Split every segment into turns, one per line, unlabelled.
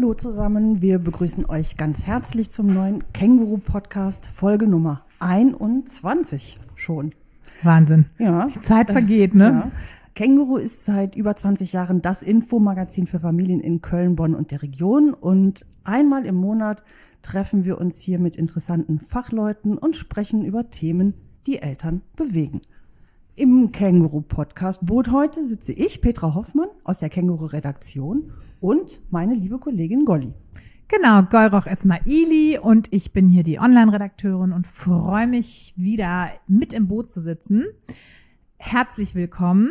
Hallo zusammen, wir begrüßen euch ganz herzlich zum neuen Känguru-Podcast, Folge Nummer 21 schon.
Wahnsinn.
Ja.
Die Zeit vergeht, ne?
Ja. Känguru ist seit über 20 Jahren das Infomagazin für Familien in Köln, Bonn und der Region. Und einmal im Monat treffen wir uns hier mit interessanten Fachleuten und sprechen über Themen, die Eltern bewegen. Im Känguru-Podcast-Boot heute sitze ich, Petra Hoffmann, aus der Känguru-Redaktion und meine liebe Kollegin Golli.
Genau, Golroch Esmaili und ich bin hier die Online-Redakteurin und freue mich wieder mit im Boot zu sitzen. Herzlich willkommen.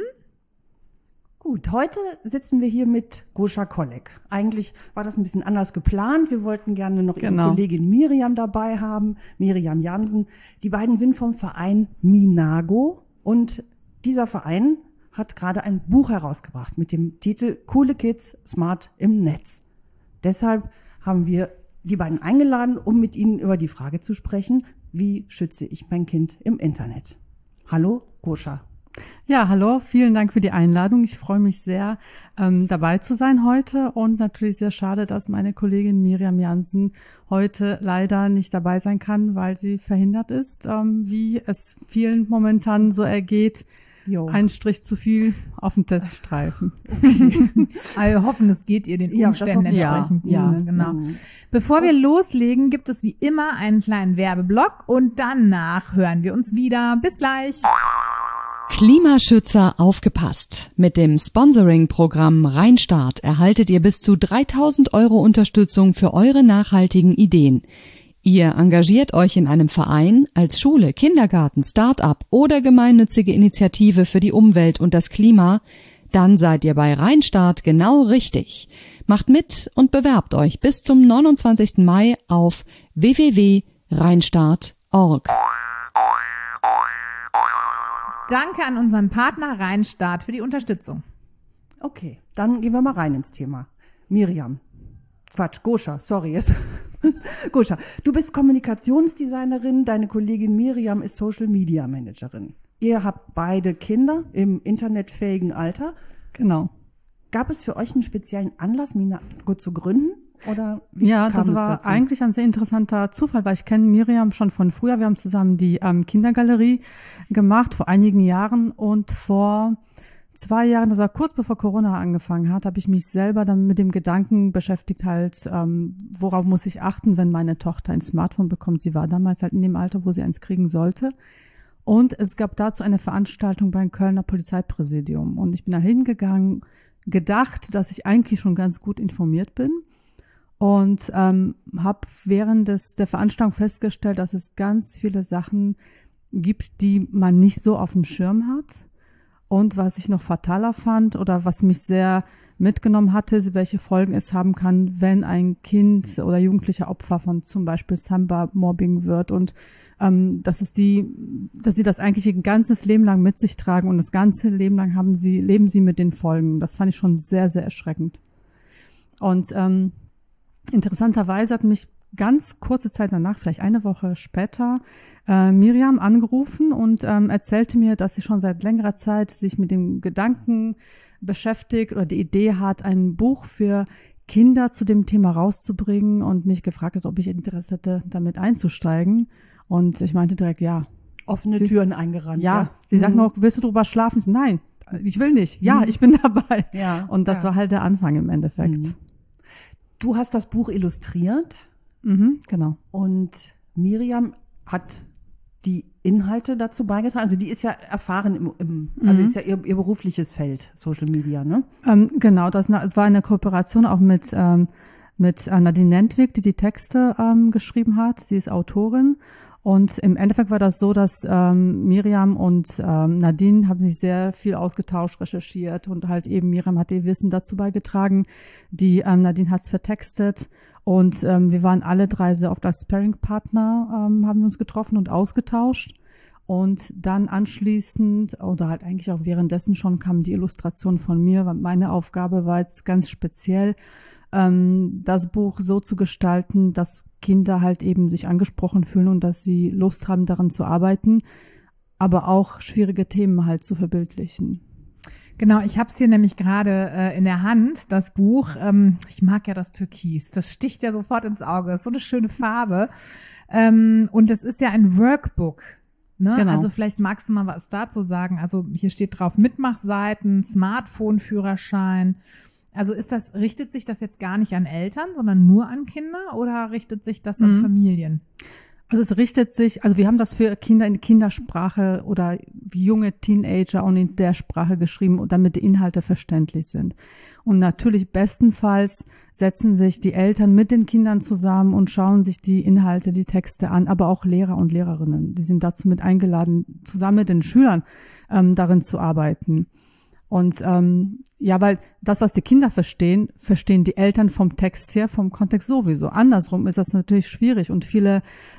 Gut, heute sitzen wir hier mit Goscha Kollek. Eigentlich war das ein bisschen anders geplant. Wir wollten gerne noch ihre Kollegin Miriam dabei haben, Miriam Jansen. Die beiden sind vom Verein Minago und dieser Verein hat gerade ein Buch herausgebracht mit dem Titel Coole Kids, Smart im Netz. Deshalb haben wir die beiden eingeladen, um mit ihnen über die Frage zu sprechen, wie schütze ich mein Kind im Internet? Hallo, Goscha.
Ja, hallo, vielen Dank für die Einladung. Ich freue mich sehr, dabei zu sein heute und natürlich sehr schade, dass meine Kollegin Miriam Jansen heute leider nicht dabei sein kann, weil sie verhindert ist, wie es vielen momentan so ergeht. Ein Strich zu viel auf dem Teststreifen.
Okay. Also wir hoffen, es geht ihr den Umständen entsprechend.
Ja,
genau. Bevor wir loslegen, gibt es wie immer einen kleinen Werbeblock und danach hören wir uns wieder. Bis gleich.
Klimaschützer aufgepasst. Mit dem Sponsoring-Programm Rheinstart erhaltet ihr bis zu 3.000 € Unterstützung für eure nachhaltigen Ideen. Ihr engagiert euch in einem Verein, als Schule, Kindergarten, Start-up oder gemeinnützige Initiative für die Umwelt und das Klima, dann seid ihr bei Rheinstart genau richtig. Macht mit und bewerbt euch bis zum 29. Mai auf www.rheinstart.org.
Danke an unseren Partner Rheinstart für die Unterstützung.
Okay, dann gehen wir mal rein ins Thema. Miriam. Goscha, sorry jetzt. Goscha, du bist Kommunikationsdesignerin, deine Kollegin Miriam ist Social Media Managerin. Ihr habt beide Kinder im internetfähigen Alter.
Genau.
Gab es für euch einen speziellen Anlass, Minago zu gründen? Oder wie
ja,
kam
das
es
war
dazu?
eigentlich ein sehr interessanter Zufall, weil ich kenne Miriam schon von früher. Wir haben zusammen die Kindergalerie gemacht vor einigen Jahren und vor 2 Jahren, das war kurz bevor Corona angefangen hat, habe ich mich selber dann mit dem Gedanken beschäftigt, halt, worauf muss ich achten, wenn meine Tochter ein Smartphone bekommt. Sie war damals halt in dem Alter, wo sie eins kriegen sollte. Und es gab dazu eine Veranstaltung beim Kölner Polizeipräsidium. Und ich bin da hingegangen, gedacht, dass ich eigentlich schon ganz gut informiert bin. Und habe während der Veranstaltung festgestellt, dass es ganz viele Sachen gibt, die man nicht so auf dem Schirm hat. Und was ich noch fataler fand oder was mich sehr mitgenommen hatte, ist, welche Folgen es haben kann, wenn ein Kind oder Jugendlicher Opfer von zum Beispiel Cybermobbing wird und dass sie das eigentlich ihr ganzes Leben lang mit sich tragen und das ganze Leben lang leben sie mit den Folgen. Das fand ich schon sehr, sehr erschreckend. Und interessanterweise hat mich ganz kurze Zeit danach, vielleicht eine Woche später, Miriam angerufen und erzählte mir, dass sie schon seit längerer Zeit sich mit dem Gedanken beschäftigt oder die Idee hat, ein Buch für Kinder zu dem Thema rauszubringen und mich gefragt hat, ob ich Interesse hätte, damit einzusteigen. Und ich meinte direkt, ja.
Offene Türen eingerannt.
Ja, sie sagt noch, willst du drüber schlafen? Nein, ich will nicht. Ja, ich bin dabei.
Ja,
und das war halt der Anfang im Endeffekt.
Du hast das Buch illustriert.
Genau.
Und Miriam hat die Inhalte dazu beigetragen. Also die ist ja erfahren also ist ja ihr berufliches Feld, Social Media, ne?
Genau, es war eine Kooperation auch mit Nadine Nentwig, die Texte geschrieben hat. Sie ist Autorin. Und im Endeffekt war das so, dass Miriam und Nadine haben sich sehr viel ausgetauscht, recherchiert und halt eben Miriam hat ihr Wissen dazu beigetragen. Die Nadine hat's vertextet und wir waren alle 3 sehr oft als Sparring-Partner, haben wir uns getroffen und ausgetauscht. Und dann anschließend oder halt eigentlich auch währenddessen schon kam die Illustration von mir, weil meine Aufgabe war jetzt ganz speziell, das Buch so zu gestalten, dass Kinder halt eben sich angesprochen fühlen und dass sie Lust haben, daran zu arbeiten, aber auch schwierige Themen halt zu verbildlichen.
Genau, ich habe es hier nämlich gerade in der Hand, das Buch. Ich mag ja das Türkis, das sticht ja sofort ins Auge, ist so eine schöne Farbe. Und es ist ja ein Workbook. Ne?
Genau.
Also vielleicht magst du mal was dazu sagen. Also hier steht drauf Mitmachseiten, Smartphone-Führerschein. Also richtet sich das jetzt gar nicht an Eltern, sondern nur an Kinder oder richtet sich das an Familien?
Also es richtet sich, also wir haben das für Kinder in Kindersprache oder junge Teenager und in der Sprache geschrieben, damit die Inhalte verständlich sind. Und natürlich bestenfalls setzen sich die Eltern mit den Kindern zusammen und schauen sich die Inhalte, die Texte an, aber auch Lehrer und Lehrerinnen. Die sind dazu mit eingeladen, zusammen mit den Schülern darin zu arbeiten. Und weil das, was die Kinder verstehen, verstehen die Eltern vom Text her, vom Kontext sowieso. Andersrum ist das natürlich schwierig und viele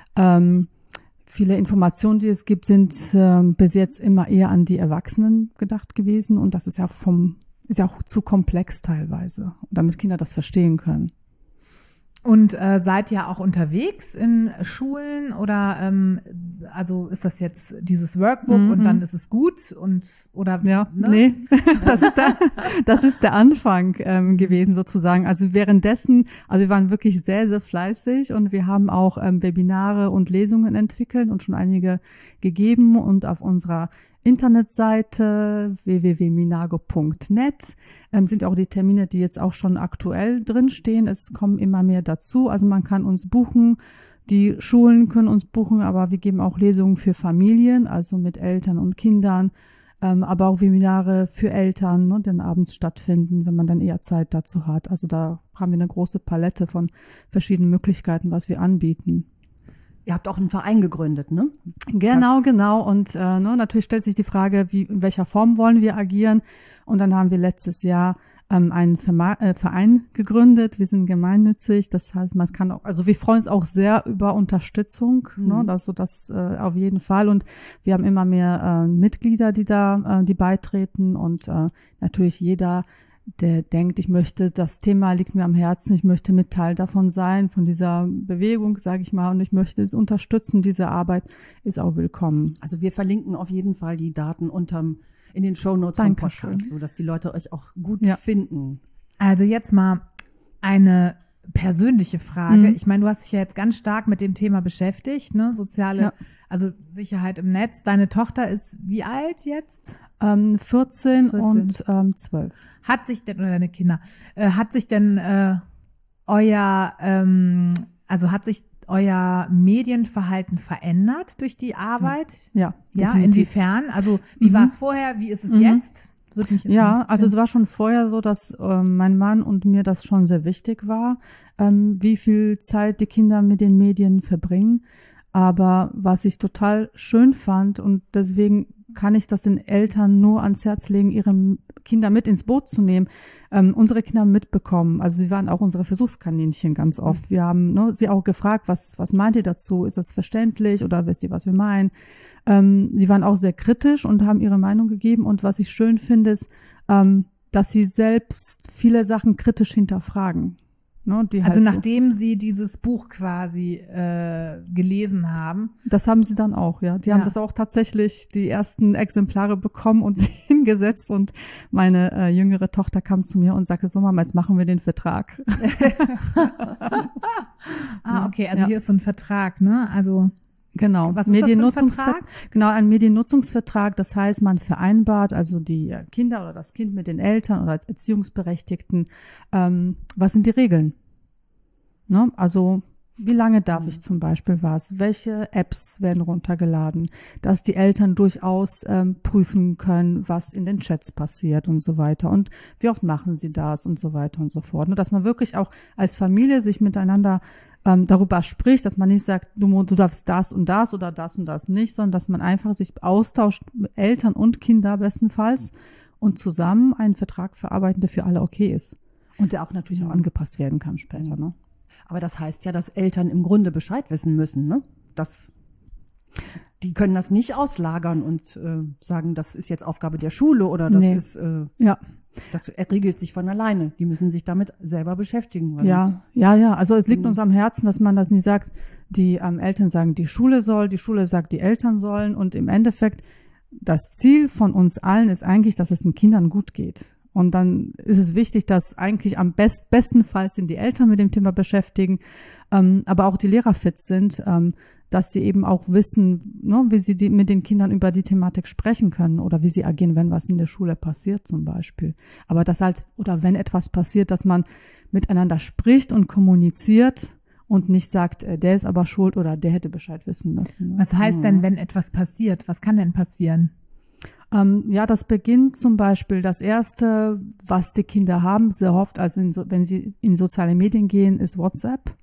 Informationen, die es gibt, sind bis jetzt immer eher an die Erwachsenen gedacht gewesen und das ist ja auch zu komplex teilweise, damit Kinder das verstehen können.
Und seid ihr auch unterwegs in Schulen oder also ist das jetzt dieses Workbook und dann ist es gut oder
ja,
ne?
Nee, das ist der Anfang gewesen sozusagen. Also währenddessen, also wir waren wirklich sehr, sehr fleißig und wir haben auch Webinare und Lesungen entwickelt und schon einige gegeben und auf unserer Internetseite www.minago.net sind auch die Termine, die jetzt auch schon aktuell drinstehen. Es kommen immer mehr dazu. Also man kann uns buchen, die Schulen können uns buchen, aber wir geben auch Lesungen für Familien, also mit Eltern und Kindern, aber auch Webinare für Eltern, ne, die dann abends stattfinden, wenn man dann eher Zeit dazu hat. Also da haben wir eine große Palette von verschiedenen Möglichkeiten, was wir anbieten.
Ihr habt auch einen Verein gegründet, ne?
Genau. Und natürlich stellt sich die Frage, in welcher Form wollen wir agieren? Und dann haben wir letztes Jahr einen Verein gegründet. Wir sind gemeinnützig. Das heißt, man kann auch, also wir freuen uns auch sehr über Unterstützung, ne? Also das auf jeden Fall. Und wir haben immer mehr Mitglieder, die beitreten und natürlich jeder, der denkt, das Thema liegt mir am Herzen, ich möchte mit Teil davon sein, von dieser Bewegung, sage ich mal, und ich möchte es unterstützen, diese Arbeit ist auch willkommen.
Also wir verlinken auf jeden Fall die Daten in den Shownotes vom Podcast, so dass die Leute euch auch gut finden.
Also jetzt mal eine persönliche Frage. Ich meine, du hast dich ja jetzt ganz stark mit dem Thema beschäftigt, ne? Also Sicherheit im Netz. Deine Tochter ist wie alt jetzt?
14 und 12.
Hat sich denn, oder deine Kinder, hat sich euer Medienverhalten verändert durch die Arbeit?
Ja.
Ja, inwiefern? Also wie war es vorher? Wie ist es jetzt? Würde mich
ja, also es war schon vorher so, dass mein Mann und mir das schon sehr wichtig war, wie viel Zeit die Kinder mit den Medien verbringen. Aber was ich total schön fand und deswegen kann ich das den Eltern nur ans Herz legen, ihre Kinder mit ins Boot zu nehmen, unsere Kinder mitbekommen. Also sie waren auch unsere Versuchskaninchen ganz oft. Wir haben sie auch gefragt, was meint ihr dazu? Ist das verständlich oder wisst ihr, was wir meinen? Sie waren auch sehr kritisch und haben ihre Meinung gegeben. Und was ich schön finde, ist, dass sie selbst viele Sachen kritisch hinterfragen. Ne,
also nachdem sie dieses Buch quasi gelesen haben.
Das haben sie dann auch, ja. Die haben das auch tatsächlich die ersten Exemplare bekommen und sie hingesetzt und meine jüngere Tochter kam zu mir und sagte so, Mama, jetzt machen wir den Vertrag.
Okay, also hier ist so ein Vertrag, ne? Also
genau,
was ist das für ein Vertrag?
Genau, ein Mediennutzungsvertrag. Das heißt, man vereinbart, also die Kinder oder das Kind mit den Eltern oder als Erziehungsberechtigten, was sind die Regeln? Ne? Also wie lange darf ich zum Beispiel was? Welche Apps werden runtergeladen? Dass die Eltern durchaus prüfen können, was in den Chats passiert und so weiter. Und wie oft machen sie das und so weiter und so fort. Und dass man wirklich auch als Familie sich miteinander darüber spricht, dass man nicht sagt, du darfst das und das oder das und das nicht, sondern dass man einfach sich austauscht, Eltern und Kinder bestenfalls, und zusammen einen Vertrag verarbeiten, der für alle okay ist. Und der auch natürlich auch angepasst werden kann später. Ne?
Aber das heißt ja, dass Eltern im Grunde Bescheid wissen müssen, ne? Die können das nicht auslagern und sagen, das ist jetzt Aufgabe der Schule oder das ist das regelt sich von alleine. Die müssen sich damit selber beschäftigen.
Ja. Also es liegt uns am Herzen, dass man das nie sagt, die Eltern sagen, die Schule sagt, die Eltern sollen. Und im Endeffekt das Ziel von uns allen ist eigentlich, dass es den Kindern gut geht. Und dann ist es wichtig, dass eigentlich am bestenfalls sind die Eltern mit dem Thema beschäftigen, aber auch die Lehrer fit sind, dass sie eben auch wissen, ne, wie sie mit den Kindern über die Thematik sprechen können oder wie sie agieren, wenn was in der Schule passiert zum Beispiel. Aber das halt, oder wenn etwas passiert, dass man miteinander spricht und kommuniziert und nicht sagt, der ist aber schuld oder der hätte Bescheid wissen müssen. Ne?
Was heißt denn, wenn etwas passiert? Was kann denn passieren?
Ja, das beginnt zum Beispiel, das Erste, was die Kinder haben, sehr oft, also wenn sie in soziale Medien gehen, ist WhatsApp.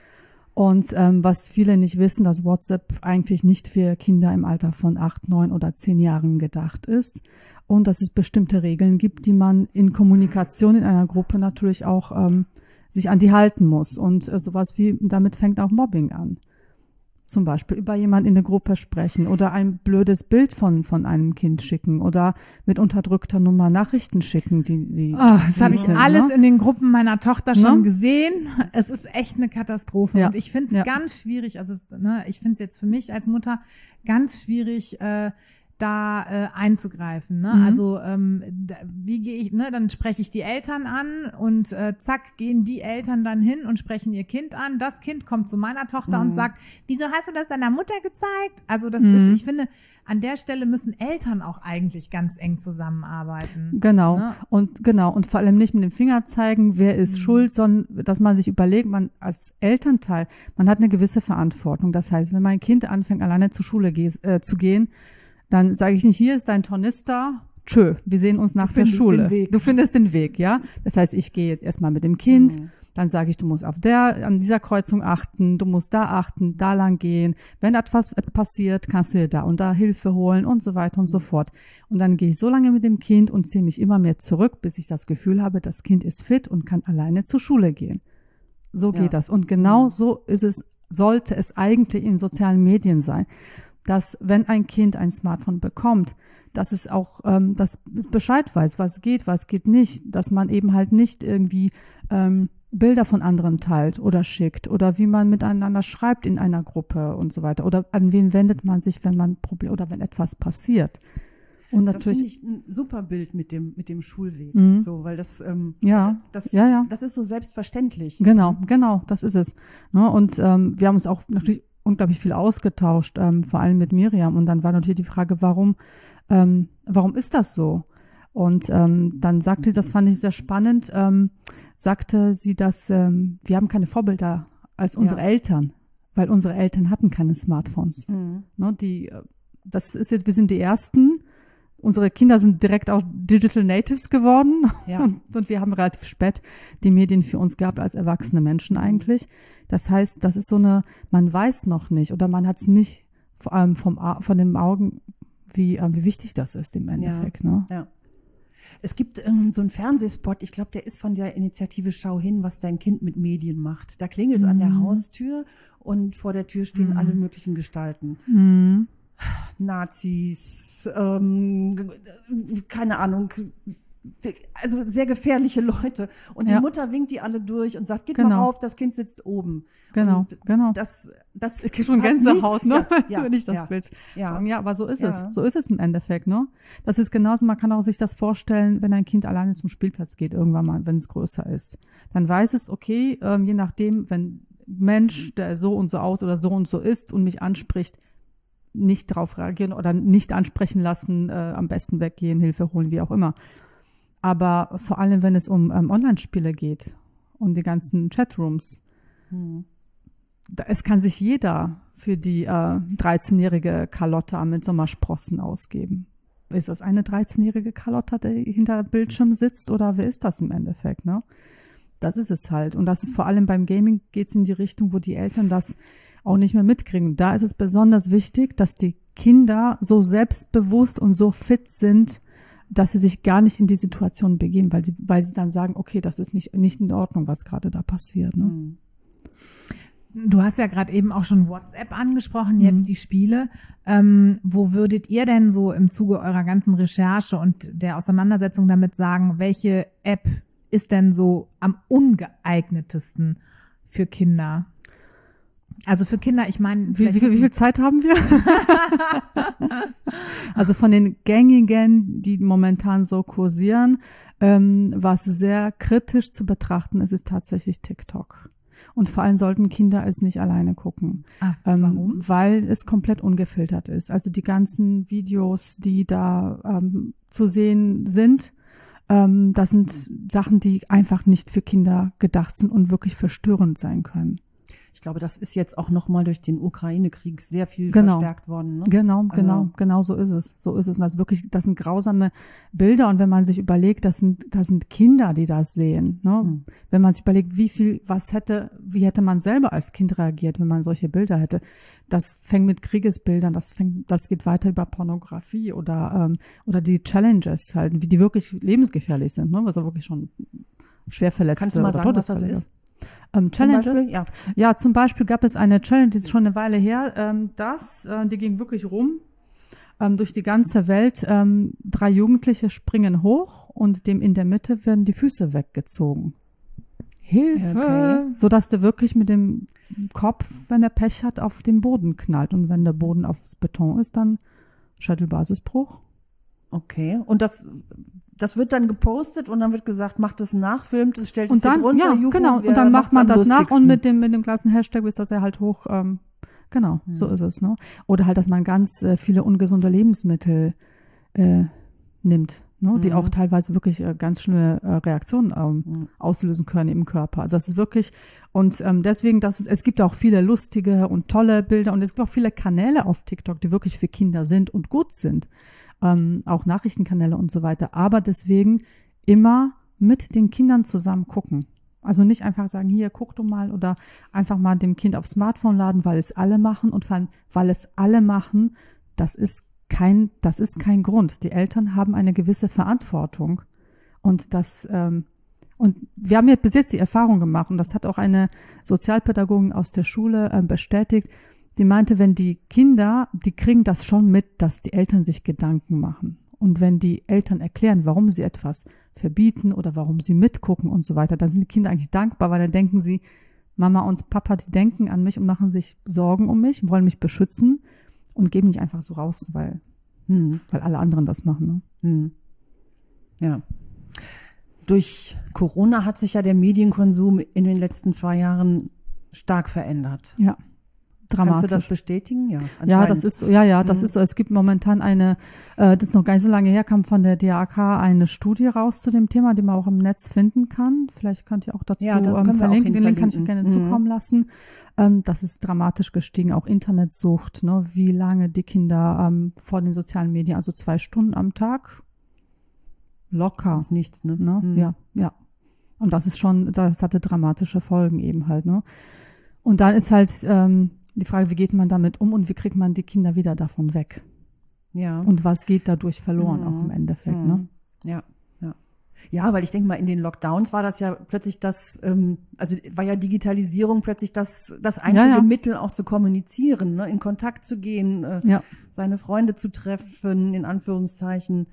Und was viele nicht wissen, dass WhatsApp eigentlich nicht für Kinder im Alter von 8, 9 oder 10 Jahren gedacht ist. Und dass es bestimmte Regeln gibt, die man in Kommunikation in einer Gruppe natürlich auch sich an die halten muss. Und sowas wie, damit fängt auch Mobbing an. Zum Beispiel über jemanden in der Gruppe sprechen oder ein blödes Bild von einem Kind schicken oder mit unterdrückter Nummer Nachrichten schicken.
Das habe ich alles in den Gruppen meiner Tochter schon gesehen. Es ist echt eine Katastrophe. Ja. Und ich finde es ganz schwierig, also ich finde es jetzt für mich als Mutter ganz schwierig, da einzugreifen. Ne? Also wie gehe ich, ne? Dann spreche ich die Eltern an und zack, gehen die Eltern dann hin und sprechen ihr Kind an. Das Kind kommt zu meiner Tochter und sagt, wieso hast du das deiner Mutter gezeigt? Also das ist, ich finde, an der Stelle müssen Eltern auch eigentlich ganz eng zusammenarbeiten.
Genau.
Ne?
Und vor allem nicht mit dem Finger zeigen, wer ist schuld, sondern dass man sich überlegt, man als Elternteil, man hat eine gewisse Verantwortung. Das heißt, wenn mein Kind anfängt, alleine zur Schule zu gehen, dann sage ich nicht, hier ist dein Tornister, tschö, wir sehen uns nach der Schule. Du findest den Weg, ja. Das heißt, ich gehe jetzt erstmal mit dem Kind, dann sage ich, du musst an dieser Kreuzung achten, du musst da achten, da lang gehen. Wenn etwas passiert, kannst du dir da und da Hilfe holen und so weiter und so fort. Und dann gehe ich so lange mit dem Kind und ziehe mich immer mehr zurück, bis ich das Gefühl habe, das Kind ist fit und kann alleine zur Schule gehen. So geht das. Und genau so sollte es eigentlich in sozialen Medien sein. Dass wenn ein Kind ein Smartphone bekommt, dass es auch, dass es Bescheid weiß, was geht nicht, dass man eben halt nicht irgendwie Bilder von anderen teilt oder schickt oder wie man miteinander schreibt in einer Gruppe und so weiter oder an wen wendet man sich, wenn man Probleme oder wenn etwas passiert. Und natürlich
das finde ich ein super Bild mit dem Schulweg, so, weil das das ist so selbstverständlich.
Genau, das ist es. Ne? Und wir haben uns auch natürlich unglaublich viel ausgetauscht, vor allem mit Miriam. Und dann war natürlich die Frage, warum ist das so? Und dann sagte sie, das fand ich sehr spannend, sagte sie, dass wir haben keine Vorbilder als unsere Eltern, weil unsere Eltern hatten keine Smartphones. Ne, das ist jetzt, wir sind die Ersten. Unsere Kinder sind direkt auch Digital Natives geworden und wir haben relativ spät die Medien für uns gehabt als erwachsene Menschen eigentlich. Das heißt, das ist so man weiß noch nicht oder man hat es nicht vor allem von den Augen, wie wichtig das ist im Endeffekt. Ne?
Ja. Es gibt so einen Fernsehspot, ich glaube, der ist von der Initiative Schau hin, was dein Kind mit Medien macht. Da klingelt es an der Haustür und vor der Tür stehen alle möglichen Gestalten. Nazis, keine Ahnung, also sehr gefährliche Leute. Und die Mutter winkt die alle durch und sagt, geht mal rauf, das Kind sitzt oben.
Genau.
Das
ich kriege schon Gänsehaut, ne?
Ja,
wenn ich das Bild. Ja, aber so ist es. So ist es im Endeffekt, ne? Das ist genauso, man kann auch sich das vorstellen, wenn ein Kind alleine zum Spielplatz geht, irgendwann mal, wenn es größer ist. Dann weiß es, okay, je nachdem, wenn Mensch, der so und so aus oder so und so ist und mich anspricht, nicht drauf reagieren oder nicht ansprechen lassen, am besten weggehen, Hilfe holen, wie auch immer. Aber vor allem, wenn es um Online-Spiele geht und die ganzen Chatrooms, es kann sich jeder für die 13-jährige Carlotta mit Sommersprossen ausgeben. Ist das eine 13-jährige Carlotta, die hinter Bildschirm sitzt oder wer ist das im Endeffekt, ne? Das ist es halt. Und das ist vor allem beim Gaming geht's in die Richtung, wo die Eltern das auch nicht mehr mitkriegen. Da ist es besonders wichtig, dass die Kinder so selbstbewusst und so fit sind, dass sie sich gar nicht in die Situation begeben, weil sie dann sagen, okay, das ist nicht in Ordnung, was gerade da passiert. Ne?
Du hast ja gerade eben auch schon WhatsApp angesprochen, jetzt die Spiele. Wo würdet ihr denn so im Zuge eurer ganzen Recherche und der Auseinandersetzung damit sagen, welche App ist denn so am ungeeignetesten für Kinder? Also für Kinder, ich meine,
wie viel Zeit haben wir? Also von den gängigen, die momentan so kursieren, was sehr kritisch zu betrachten ist tatsächlich TikTok. Und vor allem sollten Kinder es nicht alleine gucken.
Warum?
Weil es komplett ungefiltert ist. Also die ganzen Videos, die da zu sehen sind, das sind Sachen, die einfach nicht für Kinder gedacht sind und wirklich verstörend sein können.
Ich glaube, das ist jetzt auch nochmal durch den Ukraine-Krieg sehr viel verstärkt worden. Ne?
Genau, so ist es. So ist es. Und also wirklich, das sind grausame Bilder. Und wenn man sich überlegt, das sind Kinder, die das sehen. Ne? Wenn man sich überlegt, wie hätte man selber als Kind reagiert, wenn man solche Bilder hätte. Das fängt mit Kriegesbildern, das geht weiter über Pornografie oder die Challenges halt, wie die wirklich lebensgefährlich sind, ne? Was auch wirklich schon schwer verletzt.
Kannst du mal sagen, was das ist?
Challenges?
Zum Beispiel,
ja, zum Beispiel gab es eine Challenge, die ist schon eine Weile her, die ging wirklich rum, durch die ganze Welt. 3 Jugendliche springen hoch und dem in der Mitte werden die Füße weggezogen.
Hilfe!
Okay. Sodass der wirklich mit dem Kopf, wenn er Pech hat, auf den Boden knallt. Und wenn der Boden aufs Beton ist, dann Schädelbasisbruch.
Okay, und das wird dann gepostet und dann wird gesagt, macht es nach, filmt es, stellt es
dann,
drunter.
Ja, genau. Und dann macht man das nach und mit dem gleichen Hashtag ist das ja halt hoch. So ist es. Ne? Oder halt, dass man ganz viele ungesunde Lebensmittel nimmt, ne? Die auch teilweise wirklich ganz schlimme Reaktionen auslösen können im Körper. Also das ist wirklich, und deswegen, es gibt auch viele lustige und tolle Bilder und es gibt auch viele Kanäle auf TikTok, die wirklich für Kinder sind und gut sind. Auch Nachrichtenkanäle und so weiter. Aber deswegen immer mit den Kindern zusammen gucken. Also nicht einfach sagen, hier, guck du mal, oder einfach mal dem Kind aufs Smartphone laden, weil es alle machen, und vor allem, weil es alle machen, das ist kein Grund. Die Eltern haben eine gewisse Verantwortung. Und und wir haben jetzt bis jetzt die Erfahrung gemacht, und das hat auch eine Sozialpädagogin aus der Schule bestätigt, die meinte, wenn die Kinder, die kriegen das schon mit, dass die Eltern sich Gedanken machen. Und wenn die Eltern erklären, warum sie etwas verbieten oder warum sie mitgucken und so weiter, dann sind die Kinder eigentlich dankbar, weil dann denken sie, Mama und Papa, die denken an mich und machen sich Sorgen um mich, wollen mich beschützen und geben nicht einfach so raus, weil alle anderen das machen. Ne?
Ja. Durch Corona hat sich ja der Medienkonsum in den letzten 2 Jahren stark verändert.
Ja. Dramatisch.
Kannst du das bestätigen?
Ja, das ist so. Das ist so. Es gibt momentan das ist noch gar nicht so lange her, kam von der DAK eine Studie raus zu dem Thema, die man auch im Netz finden kann. Vielleicht könnt ihr auch dazu verlinken. Den Link kann ich euch gerne zukommen lassen. Das ist dramatisch gestiegen. Auch Internetsucht, ne? Wie lange die Kinder vor den sozialen Medien, also 2 Stunden am Tag, locker.
Das ist nichts, ne?
Ja. Und das hatte dramatische Folgen eben halt, ne? Und dann ist halt die Frage, wie geht man damit um und wie kriegt man die Kinder wieder davon weg?
Ja.
Und was geht dadurch verloren auch im Endeffekt, ne?
Ja. Ja, weil ich denke mal, in den Lockdowns war das ja plötzlich war ja Digitalisierung plötzlich das einzige Mittel auch zu kommunizieren, ne? In Kontakt zu gehen, seine Freunde zu treffen, in Anführungszeichen.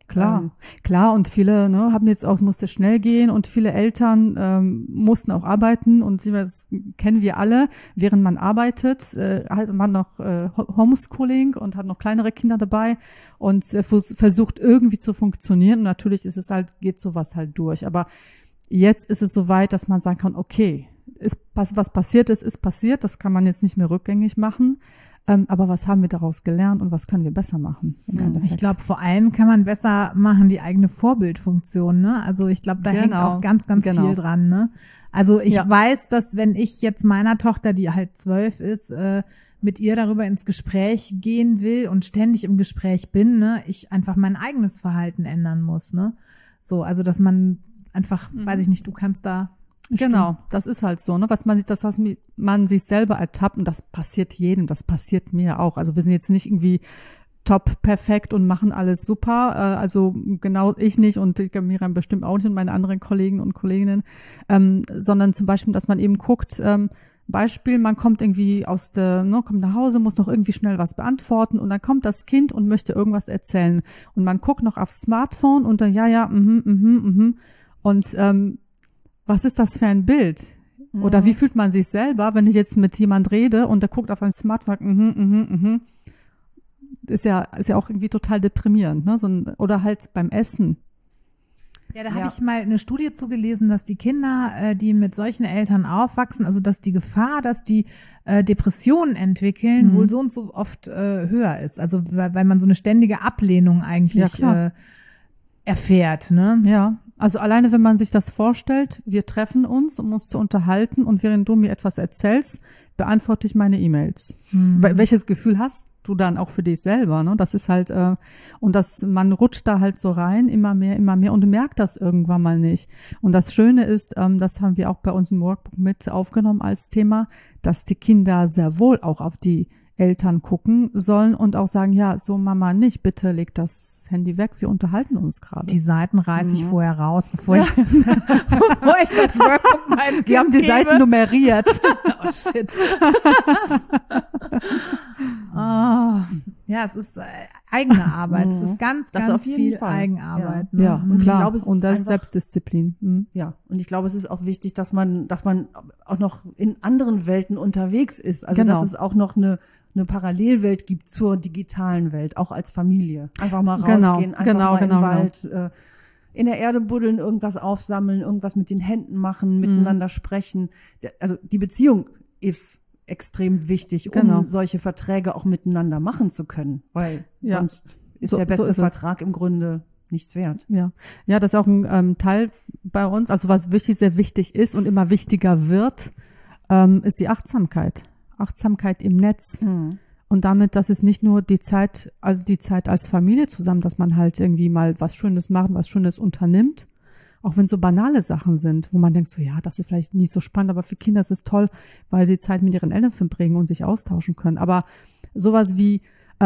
Klar, und viele musste schnell gehen und viele Eltern mussten auch arbeiten, und das kennen wir alle, während man arbeitet, hat man noch Homeschooling und hat noch kleinere Kinder dabei und versucht irgendwie zu funktionieren, und natürlich geht sowas halt durch, aber jetzt ist es soweit, dass man sagen kann, okay, was passiert ist passiert, das kann man jetzt nicht mehr rückgängig machen. Aber was haben wir daraus gelernt und was können wir besser machen?
Ich glaube, vor allem kann man besser machen die eigene Vorbildfunktion, ne? Also ich glaube, da hängt auch ganz viel dran, ne? Also ich weiß, dass wenn ich jetzt meiner Tochter, die halt 12 ist, mit ihr darüber ins Gespräch gehen will und ständig im Gespräch bin, ne, ich einfach mein eigenes Verhalten ändern muss, ne? So, also dass man einfach, weiß ich nicht, du kannst da.
Genau, das ist halt so, ne? Was man sich selber ertappt, und das passiert jedem, das passiert mir auch. Also wir sind jetzt nicht irgendwie top perfekt und machen alles super, also genau ich nicht und ich glaube Miriam bestimmt auch nicht und meine anderen Kollegen und Kolleginnen, sondern zum Beispiel, dass man eben guckt, Beispiel, man kommt irgendwie kommt nach Hause, muss noch irgendwie schnell was beantworten, und dann kommt das Kind und möchte irgendwas erzählen und man guckt noch aufs Smartphone und dann und was ist das für ein Bild? Oder wie fühlt man sich selber, wenn ich jetzt mit jemand rede und der guckt auf ein Smartphone und sagt, ist ja auch irgendwie total deprimierend, ne? Oder halt beim Essen.
Ja, da habe ich mal eine Studie zugelesen, dass die Kinder, die mit solchen Eltern aufwachsen, also dass die Gefahr, dass die Depressionen entwickeln, wohl so und so oft höher ist. Also weil man so eine ständige Ablehnung eigentlich erfährt, ne? Ja.
Also alleine, wenn man sich das vorstellt, wir treffen uns, um uns zu unterhalten und während du mir etwas erzählst, beantworte ich meine E-Mails. Welches Gefühl hast du dann auch für dich selber, ne? Das ist halt, und man rutscht da halt so rein, immer mehr und merkt das irgendwann mal nicht. Und das Schöne ist, das haben wir auch bei uns im Workbook mit aufgenommen als Thema, dass die Kinder sehr wohl auch auf die Eltern gucken sollen und auch sagen, ja, so Mama nicht, bitte leg das Handy weg, wir unterhalten uns gerade.
Die Seiten reiße ich vorher raus, bevor ich das Workbook meinem Kind
Wir haben die Seiten nummeriert.
Oh shit. Ja, es ist eigene Arbeit. Es ist ganz viel Eigenarbeit.
Ja, ne? Ja, und klar. Ich glaube, und das ist Selbstdisziplin.
Ja, und ich glaube, es ist auch wichtig, dass man auch noch in anderen Welten unterwegs ist. Also dass es auch noch eine Parallelwelt gibt zur digitalen Welt, auch als Familie. Einfach mal rausgehen, einfach mal im Wald, in der Erde buddeln, irgendwas aufsammeln, irgendwas mit den Händen machen, miteinander sprechen. Also die Beziehung ist extrem wichtig, um solche Verträge auch miteinander machen zu können, weil sonst ist der beste Vertrag im Grunde nichts wert.
Ja, das ist auch ein Teil bei uns, also was sehr wichtig ist und immer wichtiger wird, ist die Achtsamkeit. Achtsamkeit im Netz. Und damit, dass es nicht nur die Zeit als Familie zusammen, dass man halt irgendwie mal was Schönes macht, was Schönes unternimmt, auch wenn so banale Sachen sind, wo man denkt so, ja, das ist vielleicht nicht so spannend, aber für Kinder ist es toll, weil sie Zeit mit ihren Eltern verbringen und sich austauschen können. Aber sowas wie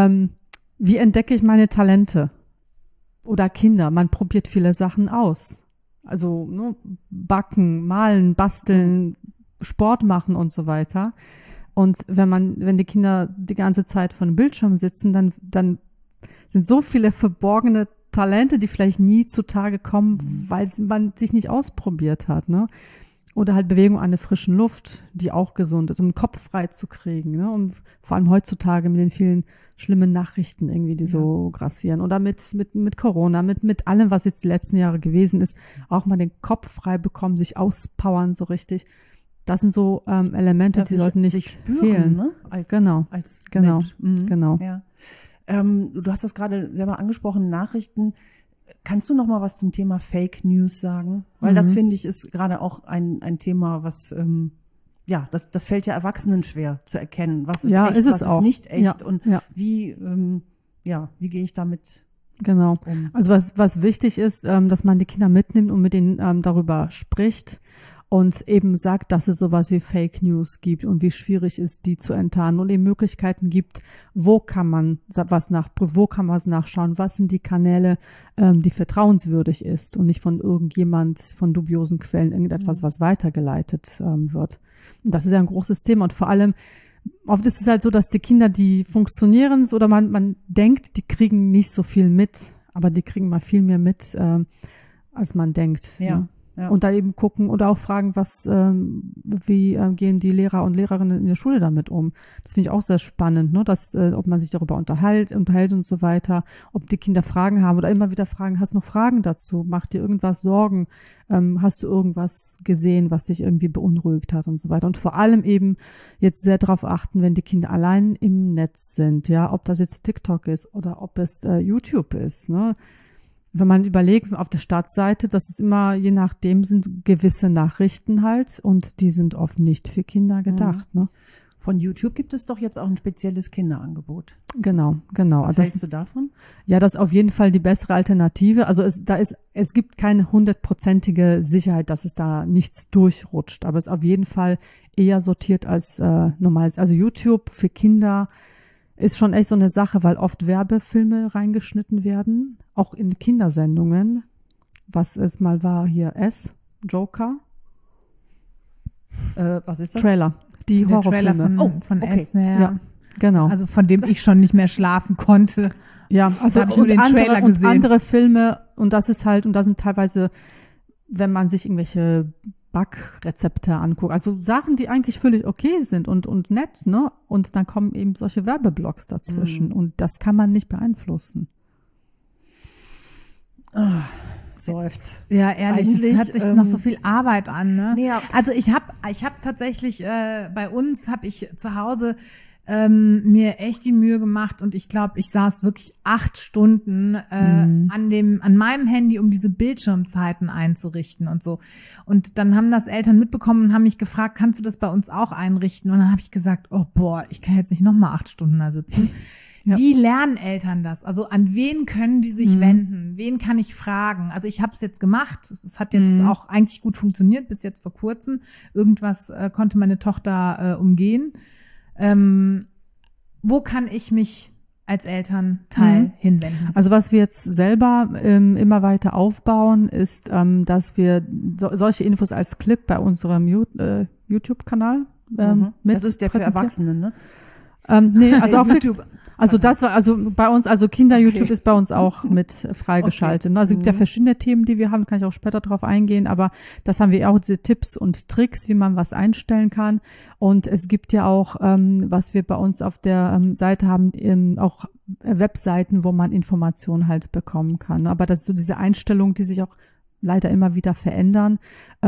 entdecke ich meine Talente? Oder Kinder, man probiert viele Sachen aus. Also backen, malen, basteln, Sport machen und so weiter. Und wenn die Kinder die ganze Zeit vor dem Bildschirm sitzen, dann sind so viele verborgene Talente, die vielleicht nie zutage kommen, weil man sich nicht ausprobiert hat, ne? Oder halt Bewegung an der frischen Luft, die auch gesund ist, um den Kopf frei zu kriegen, ne? Und vor allem heutzutage mit den vielen schlimmen Nachrichten irgendwie, die so grassieren. Oder mit Corona, mit allem, was jetzt die letzten Jahre gewesen ist, auch mal den Kopf frei bekommen, sich auspowern so richtig. Das sind so Elemente, die sollten nicht fehlen.
Ne? Als Mensch.
Genau.
Ja. Du hast das gerade selber angesprochen, Nachrichten. Kannst du noch mal was zum Thema Fake News sagen? Weil das, finde ich, ist gerade auch ein Thema, was das fällt ja Erwachsenen schwer zu erkennen. Was ist echt, was ist nicht echt und wie gehe ich damit
um? Also was wichtig ist, dass man die Kinder mitnimmt und mit denen darüber spricht. Und eben sagt, dass es sowas wie Fake News gibt und wie schwierig ist, die zu enttarnen und eben Möglichkeiten gibt, wo kann man was nachschauen, was sind die Kanäle, die vertrauenswürdig ist und nicht von irgendjemand, von dubiosen Quellen irgendetwas, was weitergeleitet wird. Und das ist ja ein großes Thema und vor allem, oft ist es halt so, dass die Kinder, die funktionieren, oder man denkt, die kriegen nicht so viel mit, aber die kriegen mal viel mehr mit, als man denkt.
Ja.
Ne? Ja. Und da eben gucken oder auch fragen, wie gehen die Lehrer und Lehrerinnen in der Schule damit um. Das finde ich auch sehr spannend, ne? Ob man sich darüber unterhält und so weiter, ob die Kinder Fragen haben oder immer wieder fragen, hast du noch Fragen dazu? Macht dir irgendwas Sorgen? Hast du irgendwas gesehen, was dich irgendwie beunruhigt hat und so weiter? Und vor allem eben jetzt sehr darauf achten, wenn die Kinder allein im Netz sind, ja, ob das jetzt TikTok ist oder ob es YouTube ist, ne? Wenn man überlegt, auf der Startseite, das ist immer, je nachdem sind gewisse Nachrichten halt und die sind oft nicht für Kinder gedacht. Ne?
Von YouTube gibt es doch jetzt auch ein spezielles Kinderangebot.
Genau.
Was hältst du davon?
Ja, das ist auf jeden Fall die bessere Alternative. Also es gibt keine 100%ige Sicherheit, dass es da nichts durchrutscht, aber es ist auf jeden Fall eher sortiert als normales. Also YouTube für Kinder ist schon echt so eine Sache, weil oft Werbefilme reingeschnitten werden, auch in Kindersendungen. Was es mal war hier, Joker.
Was ist das?
Trailer. Die
der
Horrorfilme.
Trailer von
okay.
S, ja.
Ja, genau.
Also von dem ich schon nicht mehr schlafen konnte.
Ja, also
habe ich nur den Trailer gesehen.
Und andere Filme, und das sind teilweise, wenn man sich irgendwelche Backrezepte angucke. Also Sachen, die eigentlich völlig okay sind und nett, ne? Und dann kommen eben solche Werbeblocks dazwischen und das kann man nicht beeinflussen.
Seufzt.
Ja, ehrlich,
Eigentlich,
es hört sich noch so viel Arbeit an, ne?
Nee, ja.
Also ich hab tatsächlich, bei uns habe ich zu Hause mir echt die Mühe gemacht und ich glaube, ich saß wirklich 8 Stunden an meinem Handy, um diese Bildschirmzeiten einzurichten und so. Und dann haben das Eltern mitbekommen und haben mich gefragt, kannst du das bei uns auch einrichten? Und dann habe ich gesagt, oh boah, ich kann jetzt nicht nochmal 8 Stunden da sitzen. Ja. Wie lernen Eltern das? Also an wen können die sich wenden? Wen kann ich fragen? Also ich habe es jetzt gemacht. Es hat jetzt auch eigentlich gut funktioniert, bis jetzt vor kurzem. Irgendwas konnte meine Tochter umgehen. Wo kann ich mich als Elternteil hinwenden?
Also was wir jetzt selber immer weiter aufbauen, ist, dass wir solche Infos als Clip bei unserem YouTube-Kanal mit
das ist der für Erwachsene, ne?
Nee, also auch für YouTube. Also das war, also bei uns, also Kinder-YouTube ist bei uns auch mit freigeschaltet. Also es gibt ja verschiedene Themen, die wir haben, kann ich auch später drauf eingehen, aber das haben wir auch, diese Tipps und Tricks, wie man was einstellen kann. Und es gibt ja auch, was wir bei uns auf der Seite haben, auch Webseiten, wo man Informationen halt bekommen kann. Aber das ist so diese Einstellung, die sich auch leider immer wieder verändern.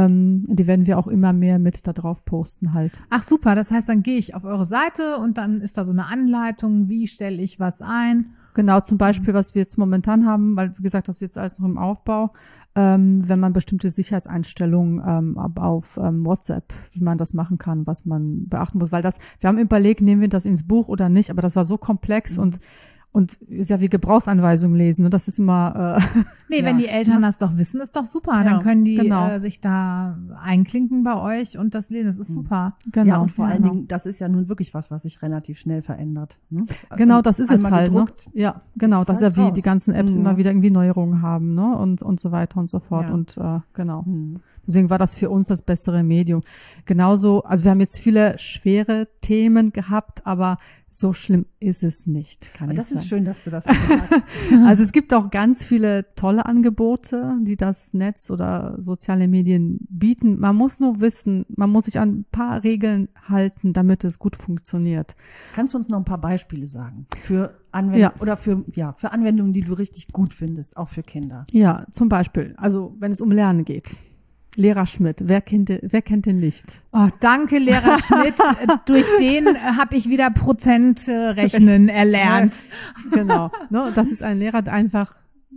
Die werden wir auch immer mehr mit da drauf posten halt.
Ach super, das heißt, dann gehe ich auf eure Seite und dann ist da so eine Anleitung, wie stelle ich was ein?
Genau, zum Beispiel, was wir jetzt momentan haben, weil wie gesagt, das ist jetzt alles noch im Aufbau, wenn man bestimmte Sicherheitseinstellungen auf WhatsApp, wie man das machen kann, was man beachten muss. Weil wir haben überlegt, nehmen wir das ins Buch oder nicht, aber das war so komplex und ist ja wie Gebrauchsanweisungen lesen. Und das ist immer
Nee, wenn die Eltern das doch wissen, ist doch super.
Ja,
dann können die sich da einklinken bei euch und das lesen. Das ist super.
Genau. Ja, und vor allen Dingen, das ist ja nun wirklich was sich relativ schnell verändert. Ne?
Genau, das ist es halt. Ne? Ja, genau. Das ist ja wie die ganzen Apps immer wieder irgendwie Neuerungen haben, ne? Und so weiter und so fort. Ja. Und genau. Deswegen war das für uns das bessere Medium. Genauso, also wir haben jetzt viele schwere Themen gehabt, aber so schlimm ist es nicht, kann ich sagen.
Das ist schön, dass du das sagst.
Also es gibt auch ganz viele tolle Angebote, die das Netz oder soziale Medien bieten. Man muss nur wissen, man muss sich an ein paar Regeln halten, damit es gut funktioniert.
Kannst du uns noch ein paar Beispiele sagen für Anwendungen oder für Anwendungen, die du richtig gut findest, auch für Kinder?
Ja, zum Beispiel, also wenn es um Lernen geht. Lehrer Schmidt, wer kennt den nicht?
Oh, danke, Lehrer Schmidt. Durch den habe ich wieder Prozentrechnen erlernt.
Genau. Ne, das ist ein Lehrer, der einfach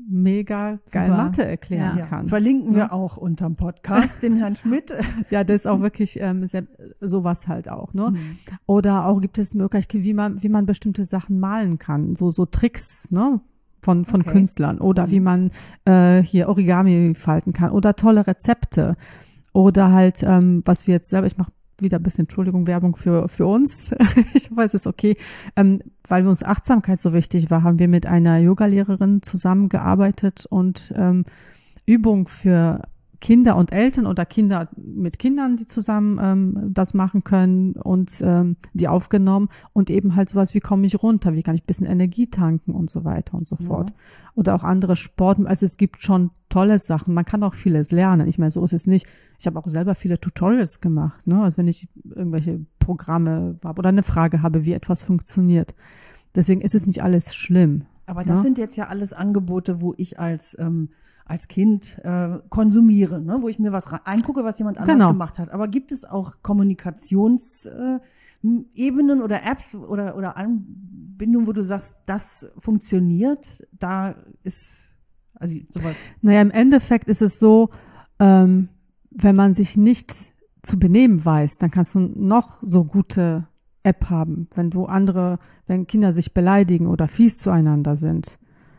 mega geil Mathe erklären kann.
Verlinken wir auch unterm Podcast, den Herrn Schmidt.
Ja, das ist auch wirklich sowas halt auch. Ne? Oder auch gibt es Möglichkeiten, wie man bestimmte Sachen malen kann. So Tricks, ne? Von Künstlern oder wie man hier Origami falten kann oder tolle Rezepte oder halt was wir jetzt selber, ich mache wieder ein bisschen, Entschuldigung, Werbung für uns, ich hoffe, es ist okay, weil uns Achtsamkeit so wichtig war, haben wir mit einer Yogalehrerin zusammengearbeitet und Übung für Kinder und Eltern oder Kinder mit Kindern, die zusammen das machen können und die aufgenommen und eben halt sowas, wie komme ich runter, wie kann ich ein bisschen Energie tanken und so weiter und so fort. Oder auch andere Sport, also es gibt schon tolle Sachen, man kann auch vieles lernen. Ich meine, so ist es nicht. Ich habe auch selber viele Tutorials gemacht, ne? Also wenn ich irgendwelche Programme habe oder eine Frage habe, wie etwas funktioniert. Deswegen ist es nicht alles schlimm.
Aber das sind jetzt ja alles Angebote, wo ich als Kind konsumiere, ne? Wo ich mir was eingucke, was jemand anders gemacht hat. Aber gibt es auch Kommunikationsebenen oder Apps oder Anbindungen, wo du sagst, das funktioniert? Da ist also sowas.
Naja, im Endeffekt ist es so, wenn man sich nicht zu benehmen weiß, dann kannst du noch so gute App haben, wenn Kinder sich beleidigen oder fies zueinander sind.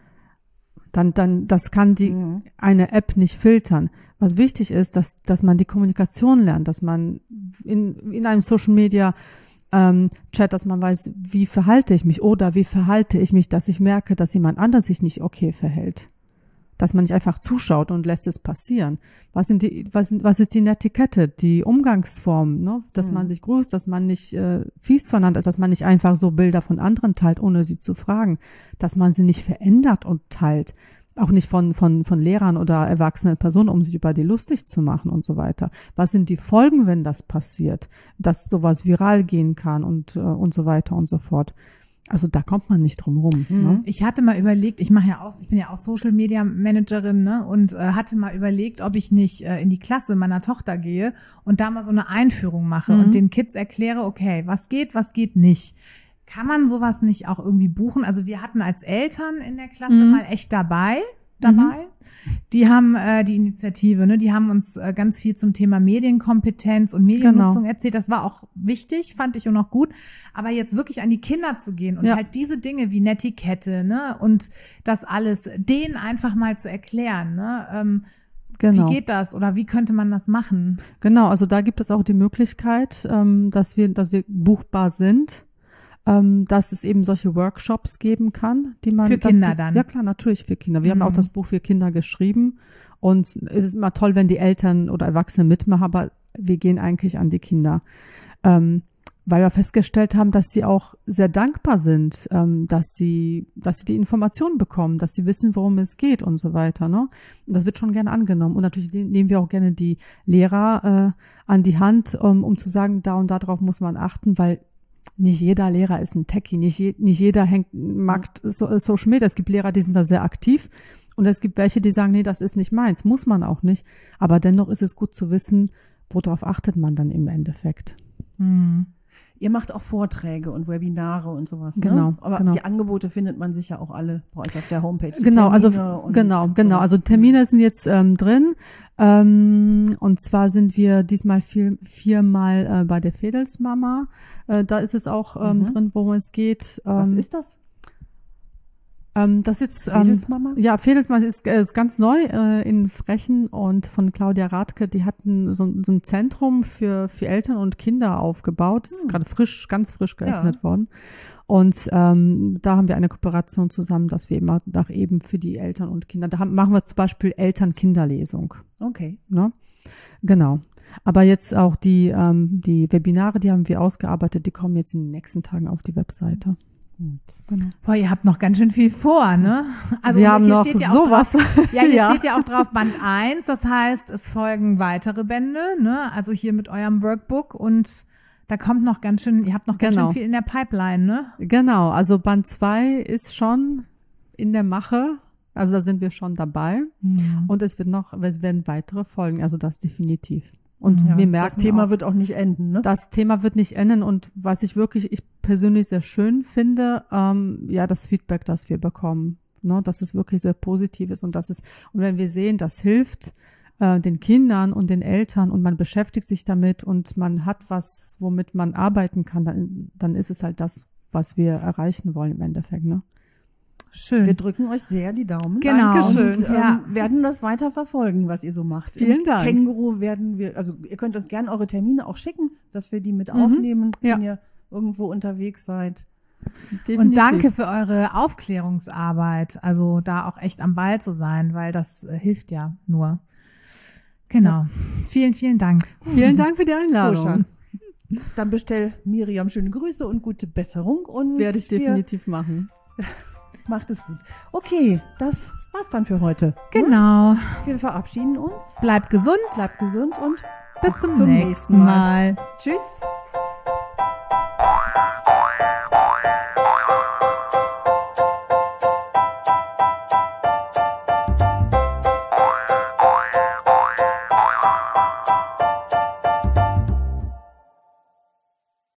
Dann das kann eine App nicht filtern. Was wichtig ist, dass man die Kommunikation lernt, dass man in einem Social Media Chat, dass man weiß, wie verhalte ich mich oder wie verhalte ich mich, dass ich merke, dass jemand anders sich nicht okay verhält. Dass man nicht einfach zuschaut und lässt es passieren. Was ist die Netiquette, die Umgangsform, ne? Dass man sich grüßt, dass man nicht fies zueinander ist, dass man nicht einfach so Bilder von anderen teilt, ohne sie zu fragen, dass man sie nicht verändert und teilt. auch nicht von Lehrern oder erwachsenen Personen, um sich über die lustig zu machen und so weiter. Was sind die Folgen, wenn das passiert, dass sowas viral gehen kann und so weiter und so fort. Also da kommt man nicht drum rum. Ne?
Ich hatte mal überlegt, ich bin ja auch Social Media Managerin, ne, und hatte mal überlegt, ob ich nicht in die Klasse meiner Tochter gehe und da mal so eine Einführung mache und den Kids erkläre, okay, was geht nicht. Kann man sowas nicht auch irgendwie buchen? Also wir hatten als Eltern in der Klasse mal echt dabei. Die haben die Initiative, ne? Die haben uns ganz viel zum Thema Medienkompetenz und Mediennutzung erzählt. Das war auch wichtig, fand ich, und auch gut. Aber jetzt wirklich an die Kinder zu gehen und halt diese Dinge wie Netiquette, ne, und das alles denen einfach mal zu erklären, ne? Wie geht das oder wie könnte man das machen?
Genau, also da gibt es auch die Möglichkeit, dass wir buchbar sind. Dass es eben solche Workshops geben kann, die man...
Für Kinder dann?
Ja klar, natürlich für Kinder. Wir haben auch das Buch für Kinder geschrieben und es ist immer toll, wenn die Eltern oder Erwachsene mitmachen, aber wir gehen eigentlich an die Kinder. Weil wir festgestellt haben, dass sie auch sehr dankbar sind, dass sie die Informationen bekommen, dass sie wissen, worum es geht und so weiter. Ne? Und das wird schon gerne angenommen. Und natürlich nehmen wir auch gerne die Lehrer an die Hand, um zu sagen, da und da drauf muss man achten, weil nicht jeder Lehrer ist ein Techie, nicht jeder mag Social Media. Es gibt Lehrer, die sind da sehr aktiv und es gibt welche, die sagen, nee, das ist nicht meins, muss man auch nicht. Aber dennoch ist es gut zu wissen, worauf achtet man dann im Endeffekt.
Ihr macht auch Vorträge und Webinare und sowas,
genau,
ne? Aber die Angebote findet man sicher auch alle bei euch auf der Homepage.
Genau, also Termine sind jetzt drin. Und zwar sind wir diesmal viermal bei der Fedelsmama. Da ist es auch drin, worum es geht.
Was ist das?
Das ist Fedelsmama? Ja, Fedelsmama ist ganz neu in Frechen und von Claudia Rathke. Die hatten so ein Zentrum für Eltern und Kinder aufgebaut. Das ist gerade ganz frisch geöffnet worden. Und da haben wir eine Kooperation zusammen, dass wir eben für die Eltern und Kinder, machen wir zum Beispiel Eltern-Kinder-Lesung.
Okay.
Ne? Genau. Aber jetzt auch die Webinare, die haben wir ausgearbeitet, die kommen jetzt in den nächsten Tagen auf die Webseite.
Genau. Boah, ihr habt noch ganz schön viel vor, ne? Also
wir haben
hier
noch
steht ja
sowas.
Hier steht ja auch drauf Band 1, das heißt, es folgen weitere Bände, ne? Also hier mit eurem Workbook und da kommt noch ganz schön, ihr habt noch ganz schön viel in der Pipeline, ne?
Genau, also Band 2 ist schon in der Mache, also da sind wir schon dabei und es werden weitere folgen, also das definitiv. Und wir merken
das Thema wird auch nicht enden, ne?
Das Thema wird nicht enden und was ich persönlich sehr schön finde, das Feedback, das wir bekommen, ne, dass es wirklich sehr positiv ist und wenn wir sehen, das hilft den Kindern und den Eltern und man beschäftigt sich damit und man hat was, womit man arbeiten kann, dann ist es halt das, was wir erreichen wollen im Endeffekt, ne?
Schön. Wir drücken euch sehr die Daumen.
Genau.
Dankeschön. Und werden das weiter verfolgen, was ihr so macht.
Vielen Dank.
Känguru ihr könnt uns gerne eure Termine auch schicken, dass wir die mit aufnehmen, wenn ihr irgendwo unterwegs seid.
Definitiv.
Und danke für eure Aufklärungsarbeit, also da auch echt am Ball zu sein, weil das hilft ja nur. Genau. Ja. Vielen, vielen Dank.
Vielen Dank für die Einladung.
Dann bestell Miriam schöne Grüße und gute Besserung und
werde ich definitiv machen.
Macht es gut. Okay, das war's dann für heute.
Genau.
Wir verabschieden uns.
Bleibt gesund
und
bis zum nächsten Mal.
Tschüss.